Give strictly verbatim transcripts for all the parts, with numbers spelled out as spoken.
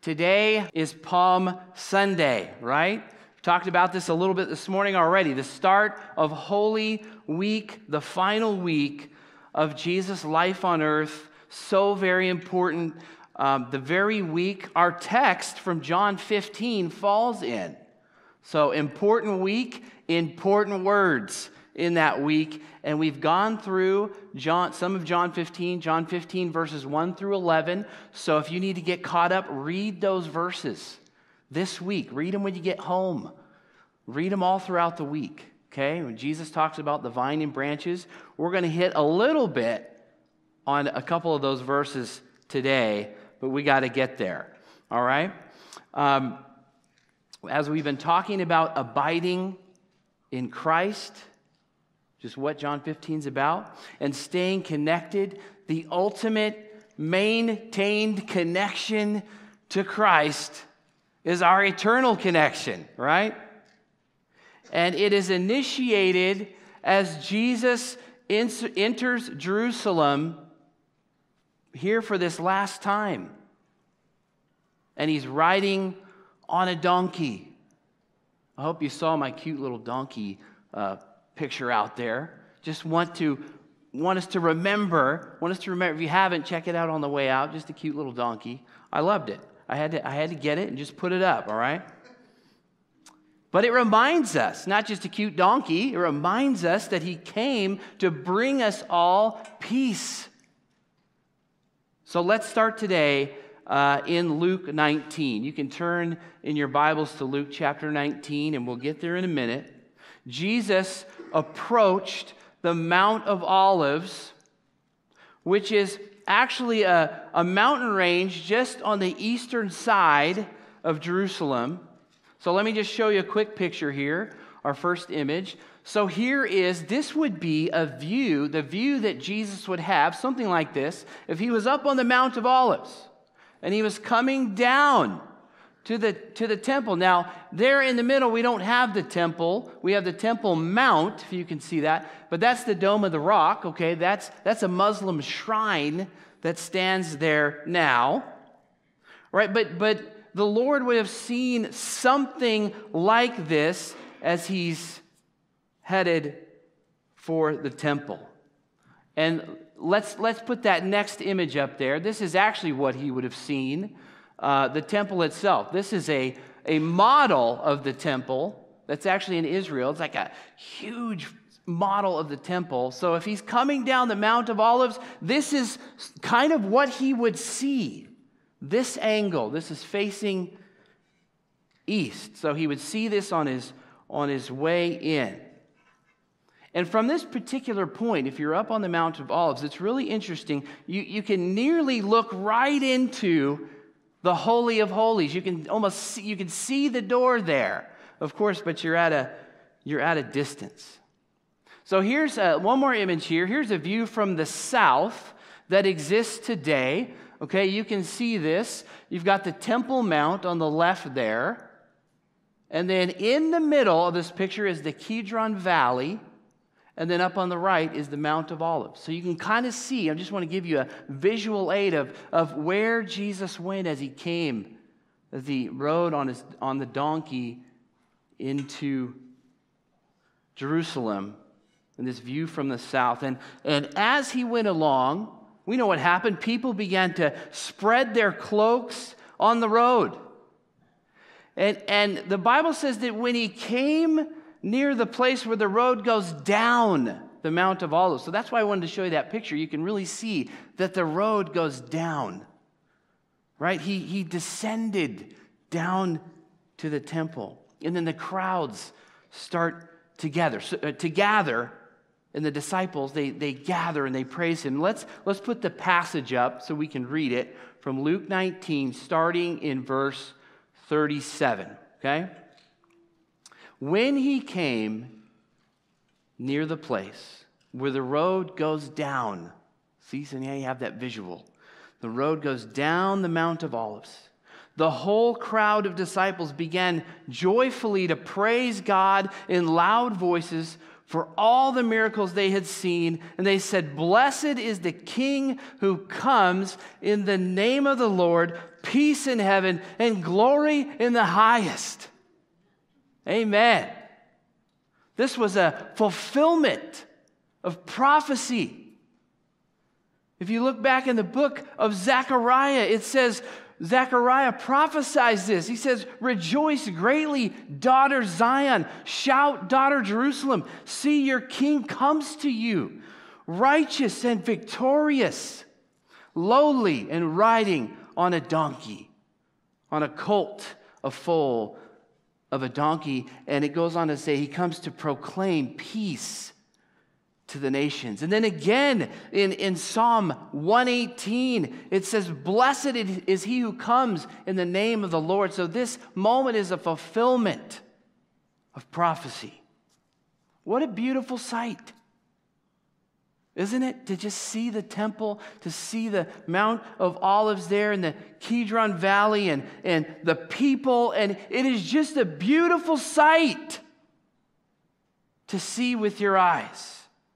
Today is Palm Sunday, right? We talked about this a little bit this morning already. The start of Holy Week, the final week of Jesus' life on earth. So very important. Um, the very week our text from John fifteen falls in. So important week, important words in that week. And we've gone through John, some of John fifteen, John fifteen verses one through eleven. So if you need to get caught up, read those verses this week. Read them when you get home. Read them all throughout the week, okay? When Jesus talks about the vine and branches, we're going to hit a little bit on a couple of those verses today, but we got to get there, all right? Um, as we've been talking about abiding in Christ, just what John fifteen is about, and staying connected, the ultimate maintained connection to Christ is our eternal connection, right? And it is initiated as Jesus enters Jerusalem here for this last time. And he's riding on a donkey. I hope you saw my cute little donkey uh, picture out there. Just want to want us to remember, want us to remember, if you haven't, check it out on the way out, just a cute little donkey. I loved it. I had to I had to get it and just put it up, all right? But it reminds us, not just a cute donkey, it reminds us that he came to bring us all peace. So let's start today uh, in Luke nineteen. You can turn in your Bibles to Luke chapter nineteen, and we'll get there in a minute. Jesus approached the Mount of Olives, which is actually a, a mountain range just on the eastern side of Jerusalem. So let me just show you a quick picture here, our first image. So here is, this would be a view, the view that Jesus would have, something like this, if he was up on the Mount of Olives and he was coming down to the, to the temple. Now, there in the middle, we don't have the temple. We have the Temple Mount, if you can see that. But that's the Dome of the Rock, okay? That's, that's a Muslim shrine that stands there now, right? But, but the Lord would have seen something like this as he's headed for the temple. And let's, let's put that next image up there. This is actually what he would have seen. Uh, the temple itself. This is a, a model of the temple that's actually in Israel. It's like a huge model of the temple. So if he's coming down the Mount of Olives, this is kind of what he would see. This angle, this is facing east. So he would see this on his, on his way in. And from this particular point, if you're up on the Mount of Olives, it's really interesting. You, you can nearly look right into the Holy of Holies. You can almost see, you can see the door there, of course, but you're at a you're at a distance. So here's a, one more image here. Here's a view from the south that exists today. Okay, you can see this. You've got the Temple Mount on the left there, and then in the middle of this picture is the Kidron Valley. And then up on the right is the Mount of Olives. So you can kind of see, I just want to give you a visual aid of, of where Jesus went as he came, as he rode on, his, on the donkey into Jerusalem, and this view from the south. And, and as he went along, we know what happened. People began to spread their cloaks on the road. And, and the Bible says that when he came near the place where the road goes down the Mount of Olives. So that's why I wanted to show you that picture. You can really see that the road goes down, right? He, he descended down to the temple. And then the crowds start together, so, uh, to gather, and the disciples, they, they gather and they praise him. Let's, let's put the passage up so we can read it from Luke nineteen, starting in verse thirty-seven, okay? When he came near the place where the road goes down, see, so now you have that visual. The road goes down the Mount of Olives. The whole crowd of disciples began joyfully to praise God in loud voices for all the miracles they had seen, and they said, "Blessed is the King who comes in the name of the Lord, peace in heaven and glory in the highest." Amen. This was a fulfillment of prophecy. If you look back in the book of Zechariah, it says, Zechariah prophesies this. He says, "Rejoice greatly, daughter Zion. Shout, daughter Jerusalem. See, your king comes to you, righteous and victorious, lowly and riding on a donkey, on a colt, a foal of a donkey." And it goes on to say, he comes to proclaim peace to the nations. And then again in, in Psalm one eighteen, it says, "Blessed is he who comes in the name of the Lord." So this moment is a fulfillment of prophecy. What a beautiful sight, isn't it? To just see the temple, to see the Mount of Olives there in the Kidron Valley and, and the people. And it is just a beautiful sight to see with your eyes.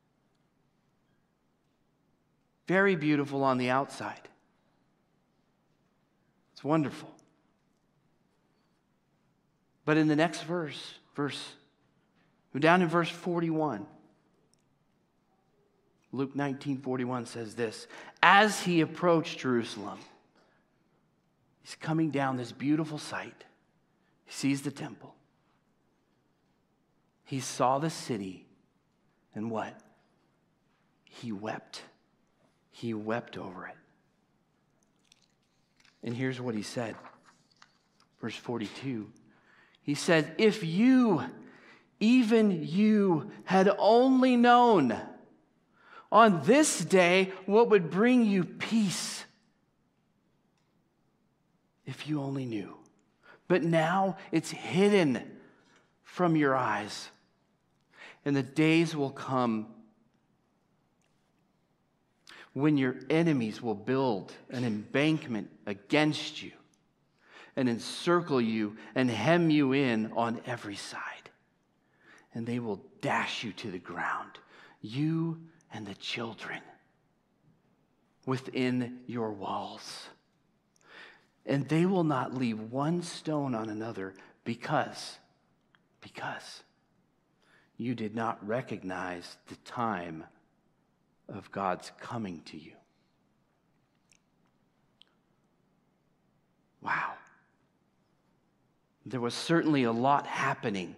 Very beautiful on the outside. It's wonderful. But in the next verse, verse, down in verse forty-one, Luke nineteen forty-one says this: "As he approached Jerusalem," he's coming down this beautiful sight. He sees the temple. He saw the city, and what? He wept. He wept over it. And here's what he said. Verse forty-two. He said, "If you, even you, had only known on this day what would bring you peace. If you only knew. But now it's hidden from your eyes. And the days will come when your enemies will build an embankment against you and encircle you and hem you in on every side. And they will dash you to the ground, you and the children within your walls. And they will not leave one stone on another because, because you did not recognize the time of God's coming to you." Wow. There was certainly a lot happening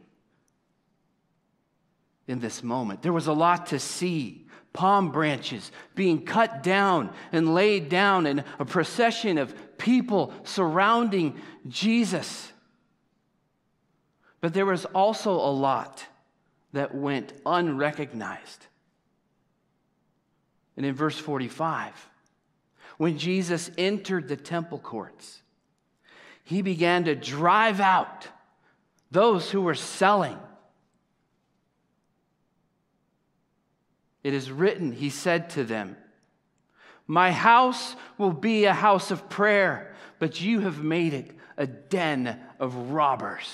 in this moment. There was a lot to see. Palm branches being cut down and laid down, and a procession of people surrounding Jesus. But there was also a lot that went unrecognized. And in verse forty-five, when Jesus entered the temple courts, he began to drive out those who were selling. It is written, he said to them, "My house will be a house of prayer, but you have made it a den of robbers."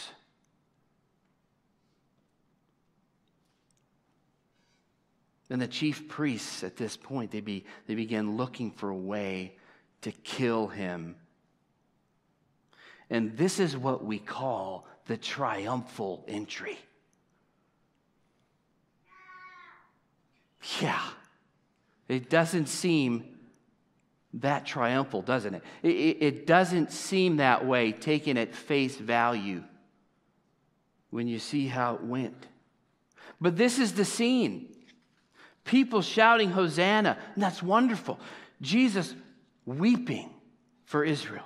And the chief priests at this point, they, be, they began looking for a way to kill him. And this is what we call the triumphal entry. Yeah, it doesn't seem that triumphal, doesn't it? It, it? it doesn't seem that way, taken at face value, when you see how it went. But this is the scene. People shouting Hosanna, and that's wonderful. Jesus weeping for Israel.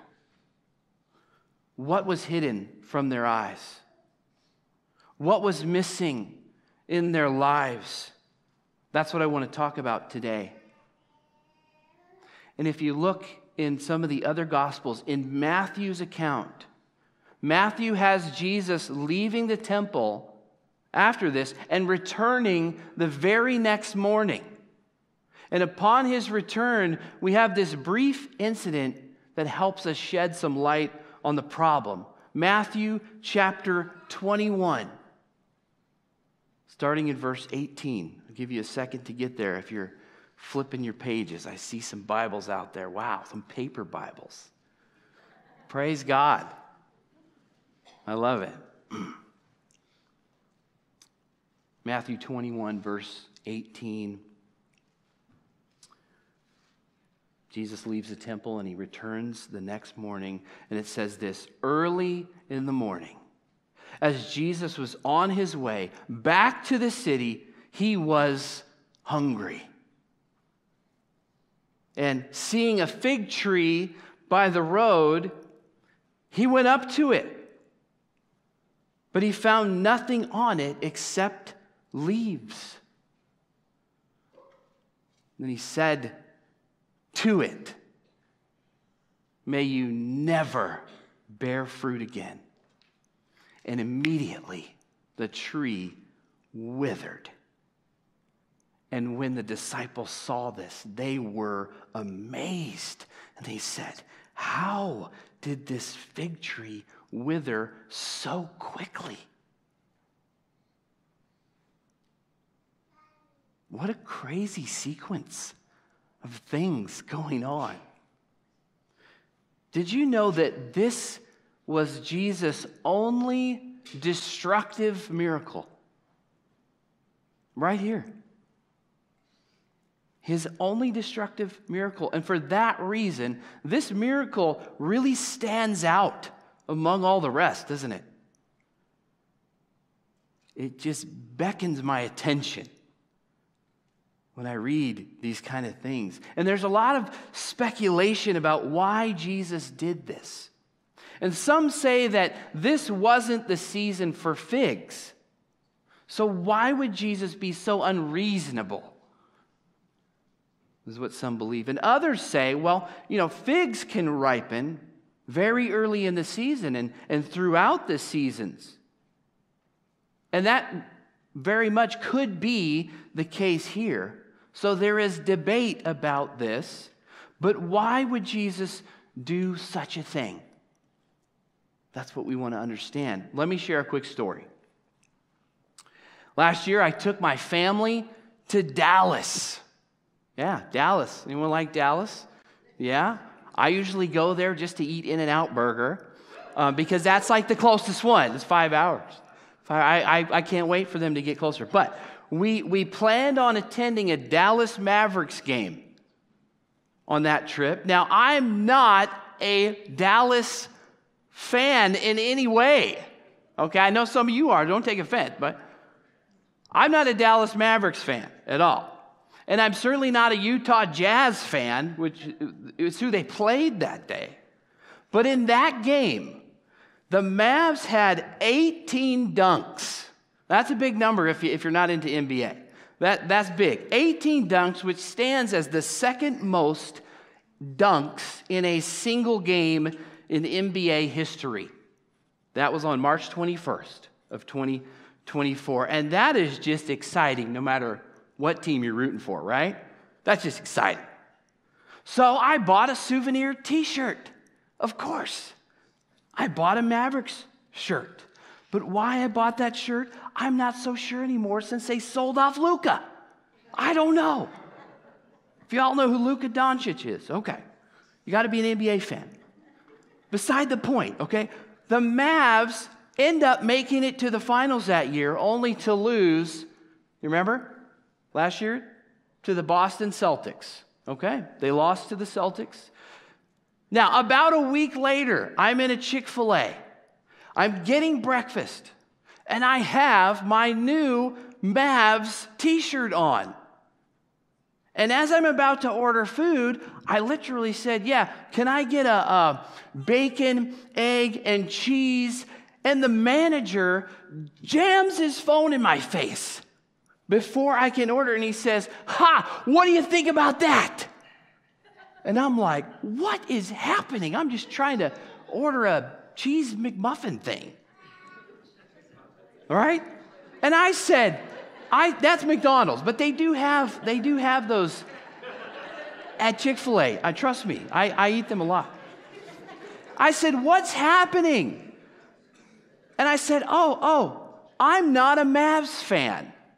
What was hidden from their eyes? What was missing in their lives? That's what I want to talk about today. And if you look in some of the other Gospels, in Matthew's account, Matthew has Jesus leaving the temple after this and returning the very next morning. And upon his return, we have this brief incident that helps us shed some light on the problem. Matthew chapter twenty-one. starting in verse eighteen. I'll give you a second to get there if you're flipping your pages. I see some Bibles out there. Wow, some paper Bibles. Praise God. I love it. Matthew twenty-one, verse eighteen. Jesus leaves the temple and he returns the next morning. And it says this, early in the morning, as Jesus was on his way back to the city, he was hungry. And seeing a fig tree by the road, he went up to it. But he found nothing on it except leaves. Then he said to it, may you never bear fruit again. And immediately the tree withered. And when the disciples saw this, they were amazed. And they said, how did this fig tree wither so quickly? What a crazy sequence of things going on. Did you know that this was Jesus' only destructive miracle? Right here. His only destructive miracle. And for that reason, this miracle really stands out among all the rest, doesn't it? It just beckons my attention when I read these kind of things. And there's a lot of speculation about why Jesus did this. And some say that this wasn't the season for figs. So why would Jesus be so unreasonable? This is what some believe. And others say, well, you know, figs can ripen very early in the season and, and throughout the seasons. And that very much could be the case here. So there is debate about this, but why would Jesus do such a thing? That's what we want to understand. Let me share a quick story. Last year, I took my family to Dallas. Yeah, Dallas. Anyone like Dallas? Yeah? I usually go there just to eat In-N-Out Burger uh, because that's like the closest one. It's five hours. I, I, I can't wait for them to get closer. But we, we planned on attending a Dallas Mavericks game on that trip. Now, I'm not a Dallas fan in any way. Okay, I know some of you are. Don't take offense, but I'm not a Dallas Mavericks fan at all. And I'm certainly not a Utah Jazz fan, which is who they played that day. But in that game, the Mavs had eighteen dunks. That's a big number if, you, if you're not into N B A. That, that's big. eighteen dunks, which stands as the second most dunks in a single game in N B A history. That was on March twenty-first of twenty twenty-four. And that is just exciting no matter what team you're rooting for, right? That's just exciting. So I bought a souvenir t-shirt, of course. I bought a Mavericks shirt. But why I bought that shirt, I'm not so sure anymore since they sold off Luka. I don't know. If y'all know who Luka Doncic is, okay. You got to be an N B A fan. Beside the point, okay? The Mavs end up making it to the finals that year only to lose, you remember? Last year, to the Boston Celtics. Okay, they lost to the Celtics. Now, about a week later, I'm in a Chick-fil-A. I'm getting breakfast, and I have my new Mavs t-shirt on. And as I'm about to order food, I literally said, yeah, can I get a, a bacon, egg, and cheese? And the manager jams his phone in my face before I can order, and he says, ha, what do you think about that? And I'm like, what is happening? I'm just trying to order a cheese McMuffin thing. All right? And I said, I that's McDonald's, but they do have they do have those at Chick-fil-A. I trust me. I, I eat them a lot. I said, what's happening? And I said, oh, oh, I'm not a Mavs fan.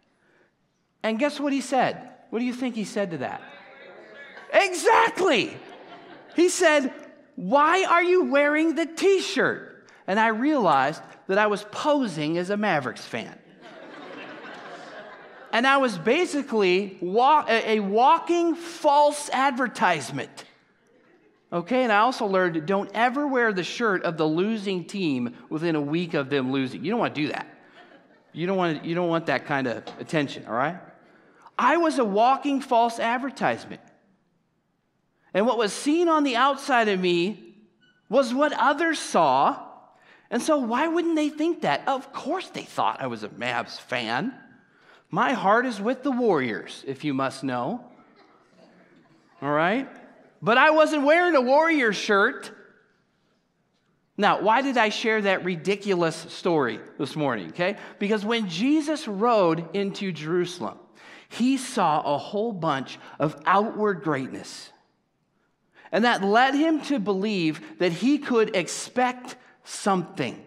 And guess what he said? What do you think he said to that? Exactly. He said, why are you wearing the t-shirt? And I realized that I was posing as a Mavericks fan. And I was basically walk, a, a walking false advertisement. Okay, and I also learned, don't ever wear the shirt of the losing team within a week of them losing. You don't want to do that. You don't want, you don't want that kind of attention, all right? I was a walking false advertisement. And what was seen on the outside of me was what others saw. And so why wouldn't they think that? Of course they thought I was a Mavs fan. My heart is with the Warriors, if you must know. All right? But I wasn't wearing a Warriors shirt. Now, why did I share that ridiculous story this morning, okay? Because when Jesus rode into Jerusalem, he saw a whole bunch of outward greatness. And that led him to believe that he could expect something.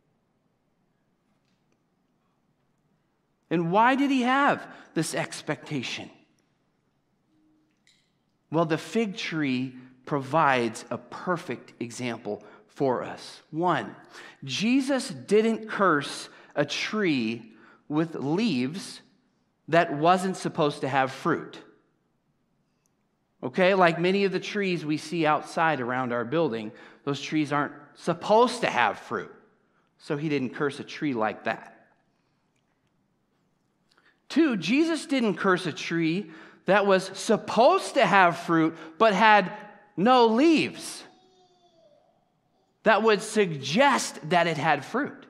And why did he have this expectation? Well, the fig tree provides a perfect example for us. One, Jesus didn't curse a tree with leaves that wasn't supposed to have fruit. Okay, like many of the trees we see outside around our building, those trees aren't supposed to have fruit. So he didn't curse a tree like that. Two, Jesus didn't curse a tree that was supposed to have fruit but had no leaves that would suggest that it had fruit.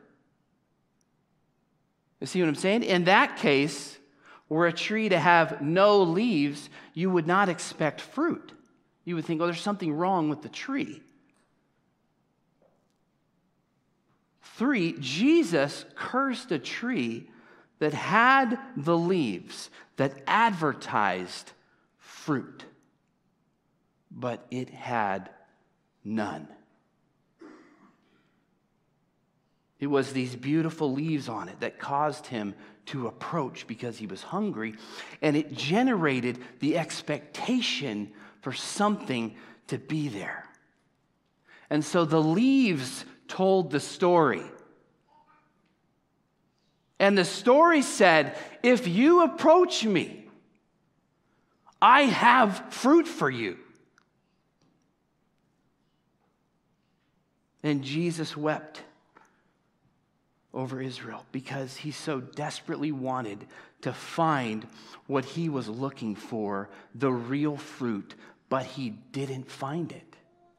You see what I'm saying? In that case, were a tree to have no leaves, you would not expect fruit. You would think, oh, there's something wrong with the tree. Three, Jesus cursed a tree that had the leaves that advertised fruit, but it had none. It was these beautiful leaves on it that caused him to approach because he was hungry, and it generated the expectation for something to be there. And so the leaves told the story. And the story said, if you approach me, I have fruit for you. And Jesus wept over Israel because he so desperately wanted to find what he was looking for, the real fruit, but he didn't find it.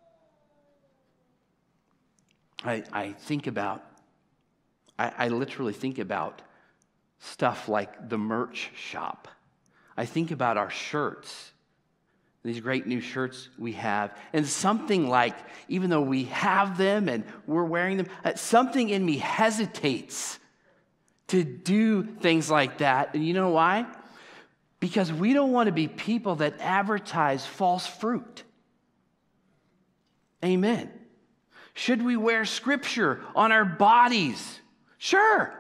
I, I think about, I, I literally think about stuff like the merch shop. I think about our shirts, these great new shirts we have, and something like, even though we have them and we're wearing them, something in me hesitates to do things like that. And you know why? Because we don't want to be people that advertise false fruit. Amen. Should we wear scripture on our bodies? Sure.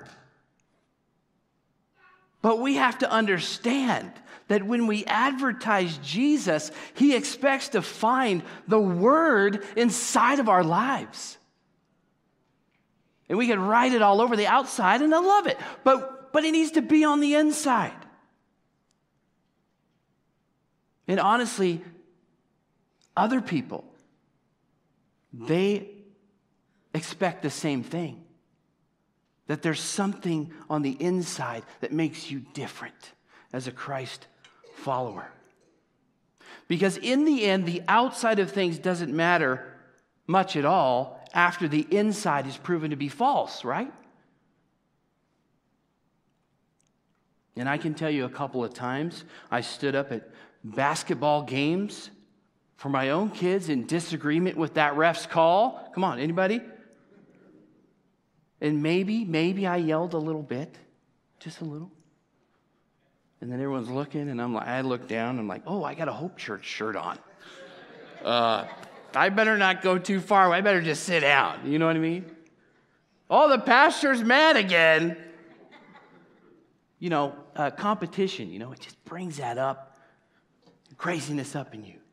But we have to understand that when we advertise Jesus, he expects to find the word inside of our lives. And we can write it all over the outside, and I love it. But, but it needs to be on the inside. And honestly, other people, they expect the same thing. That there's something on the inside that makes you different as a Christ follower. Because in the end, the outside of things doesn't matter much at all after the inside is proven to be false, right? And I can tell you a couple of times I stood up at basketball games for my own kids in disagreement with that ref's call. Come on, anybody? And maybe, maybe I yelled a little bit, just a little. And then everyone's looking, and I'm like, I look down, and I'm like, oh, I got a Hope Church shirt on. Uh, I better not go too far. I better just sit down. You know what I mean? Oh, the pastor's mad again. you know, uh, competition, you know, it just brings that up, craziness up in you.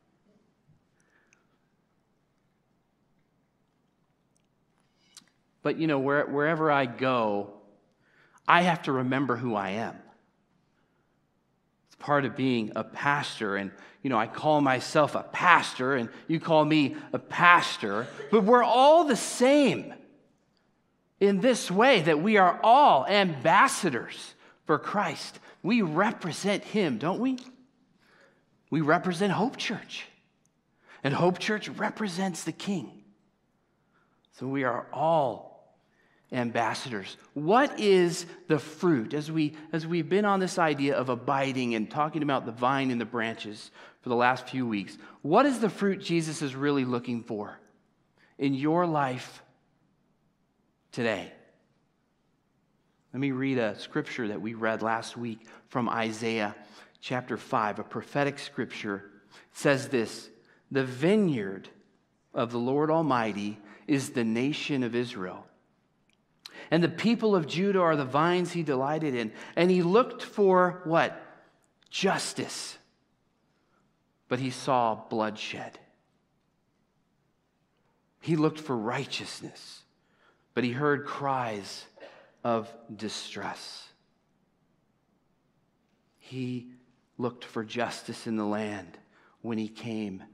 But, you know, where, wherever I go, I have to remember who I am. It's part of being a pastor. And, you know, I call myself a pastor, and you call me a pastor. But we're all the same in this way, that we are all ambassadors for Christ. We represent him, don't we? We represent Hope Church. And Hope Church represents the King. So we are all ambassadors. What is the fruit? As we as we've been on this idea of abiding and talking about the vine and the branches for the last few weeks, what is the fruit Jesus is really looking for in your life today? Let me read a scripture that we read last week from Isaiah chapter five, a prophetic scripture. It says this: "The vineyard of the Lord Almighty is the nation of Israel. And the people of Judah are the vines he delighted in. And he looked for" what? "Justice. But he saw bloodshed. He looked for righteousness. But he heard cries of distress." He looked for justice in the land when he came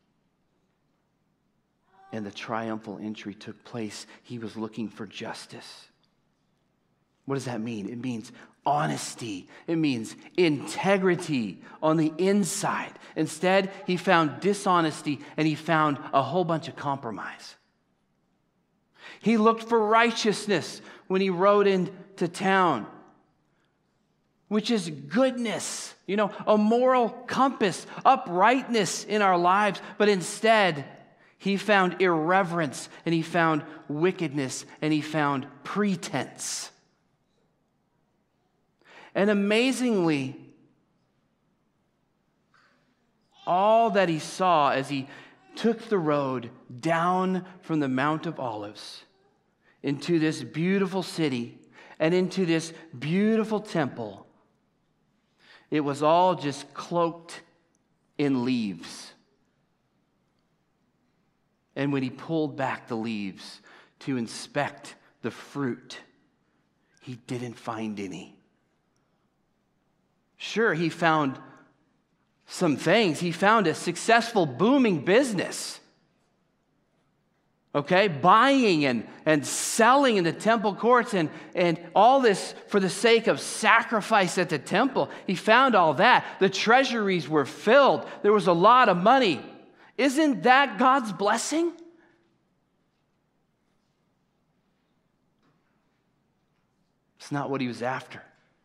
and the triumphal entry took place. He was looking for justice. What does that mean? It means honesty. It means integrity on the inside. Instead, he found dishonesty, and he found a whole bunch of compromise. He looked for righteousness when he rode into town, which is goodness, you know, a moral compass, uprightness in our lives. But instead, he found irreverence, and he found wickedness, and he found pretense. And amazingly, all that he saw as he took the road down from the Mount of Olives into this beautiful city and into this beautiful temple, it was all just cloaked in leaves. And when he pulled back the leaves to inspect the fruit, he didn't find any. Sure, he found some things. He found a successful, booming business. Okay, buying and, and selling in the temple courts, and, and all this for the sake of sacrifice at the temple. He found all that. The treasuries were filled. There was a lot of money. Isn't that God's blessing? It's not what he was after.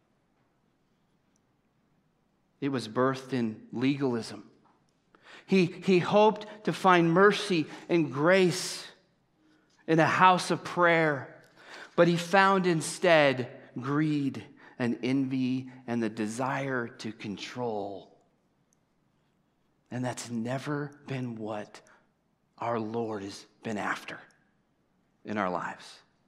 It was birthed in legalism. He, he hoped to find mercy and grace in a house of prayer, but he found instead greed and envy and the desire to control. And that's never been what our Lord has been after in our lives.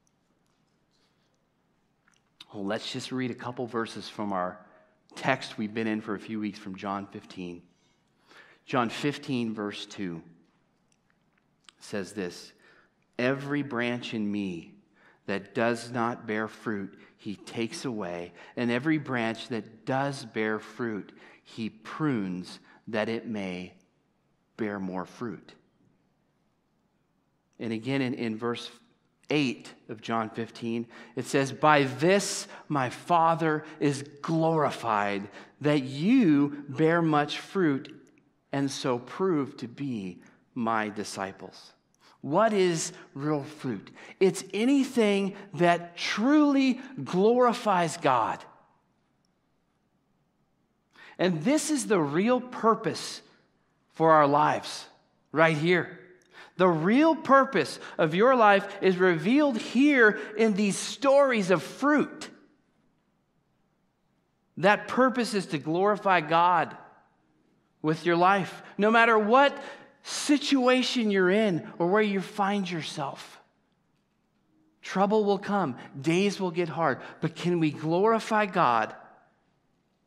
Well, let's just read a couple verses from our text we've been in for a few weeks from John fifteen. John fifteen, verse two says this: "Every branch in me that does not bear fruit, he takes away. And every branch that does bear fruit, he prunes that it may bear more fruit." And again in, in verse eight of John fifteen, it says, "By this my Father is glorified, that you bear much fruit and so prove to be my disciples." What is real fruit? It's anything that truly glorifies God. And this is the real purpose for our lives, right here. The real purpose of your life is revealed here in these stories of fruit. That purpose is to glorify God with your life, no matter what situation you're in or where you find yourself. Trouble will come, days will get hard, but can we glorify God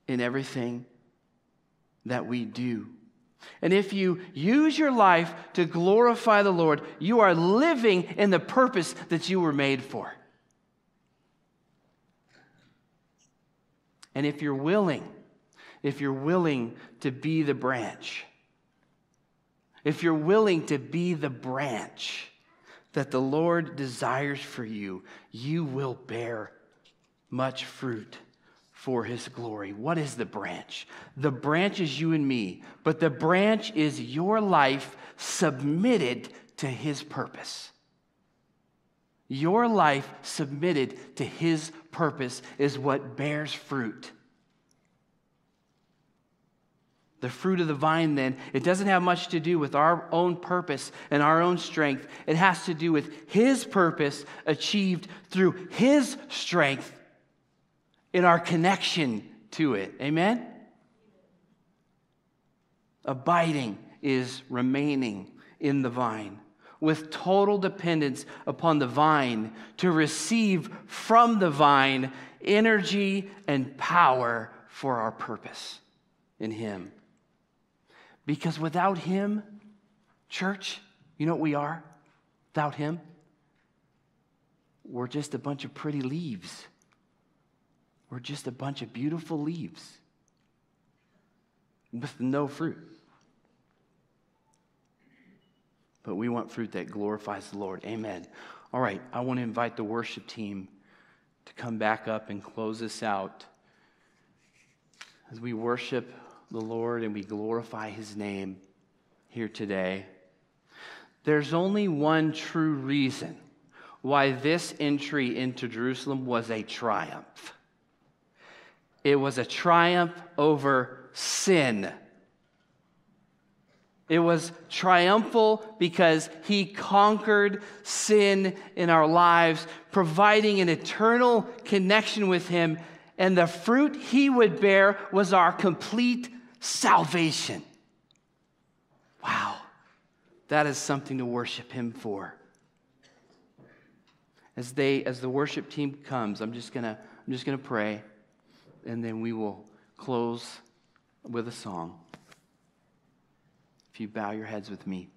in everything that we do. And if you use your life to glorify the Lord, you are living in the purpose that you were made for. And if you're willing, if you're willing to be the branch, if you're willing to be the branch that the Lord desires for you, you will bear much fruit for his glory. What is the branch? The branch is you and me, but the branch is your life submitted to his purpose. Your life submitted to his purpose is what bears fruit. The fruit of the vine, then, it doesn't have much to do with our own purpose and our own strength. It has to do with his purpose achieved through his strength in our connection to it. Amen? Abiding is remaining in the vine with total dependence upon the vine to receive from the vine energy and power for our purpose in him. Because without him, church, you know what we are? Without him, we're just a bunch of pretty leaves. We're just a bunch of beautiful leaves with no fruit. But we want fruit that glorifies the Lord. Amen. All right, I want to invite the worship team to come back up and close this out as we worship the Lord and we glorify his name here today. There's only one true reason why this entry into Jerusalem was a triumph. It was a triumph over sin. It was triumphal because he conquered sin in our lives, providing an eternal connection with him, and the fruit he would bear was our complete salvation. Wow, that is something to worship him for. As they, as the worship team comes, I'm just gonna, I'm just gonna pray, and then we will close with a song. If you bow your heads with me.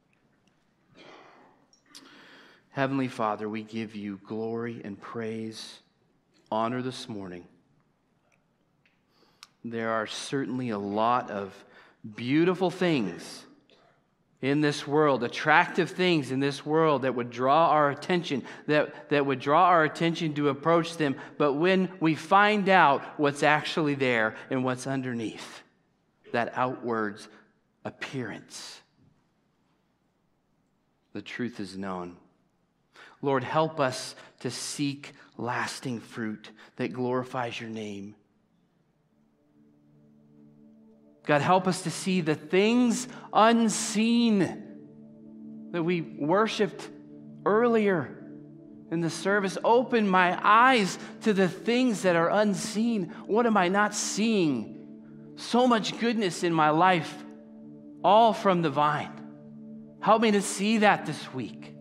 Heavenly Father, we give you glory and praise, honor this morning. There are certainly a lot of beautiful things in this world, attractive things in this world that would draw our attention, that, that would draw our attention to approach them. But when we find out what's actually there and what's underneath, that outwards appearance, the truth is known. Lord, help us to seek lasting fruit that glorifies your name. God, help us to see the things unseen that we worshiped earlier in the service. Open my eyes to the things that are unseen. What am I not seeing? So much goodness in my life, all from the vine. Help me to see that this week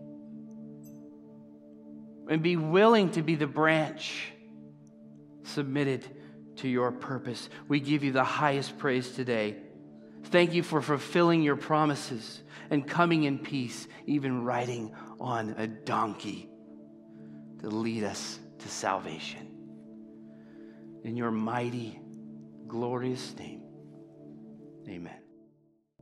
and be willing to be the branch submitted to your purpose. We give you the highest praise today. Thank you for fulfilling your promises and coming in peace, even riding on a donkey to lead us to salvation. In your mighty, glorious name, amen.